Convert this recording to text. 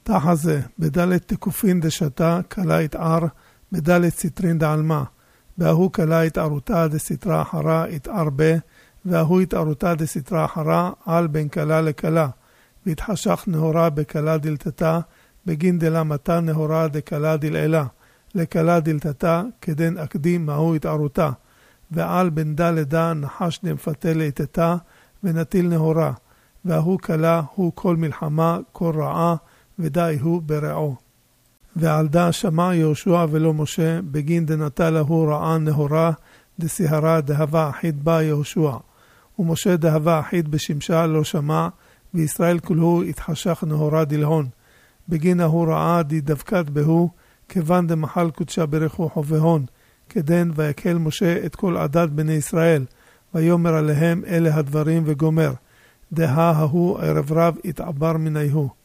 תחזה, בדלת תקופין דשתה, קלה התער, בדלת סיטרין דעלמה. והוא קלה התערותה דסיטרה אחרה, התער בה, והוא התערותה דסיטרה אחרה, על בין קלה לקלה. והתחשך נהורה בקלה דלתתה, בגין דלמתה נהורה דקלה דלעלה. לקלה דלתתה, כדן אקדים מהו התערותה. ועל בין דה לדה נחש דמפתה לאתתה, ונטיל נהורה. והוא קלה הוא כל מלחמה, כל רעה, ודאי הוא ברעו. ועל דה שמע יהושע ולא משה, בגין דנתה להו רעה נהורה, דסיהרה דהבה אחיד בה יהושע. ומשה דהבה אחיד בשמשה לא שמע, וישראל כולהו התחשך נהורה דלהון. בגין ההוא רעה די דווקת בהו, כיוון דמחל קודשה ברכו חובהון, כדן ויקל משה את כל עדת בני ישראל, ויאמר עליהם אלה הדברים וגומר. דהה ההוא ערב רב התעבר מניהו.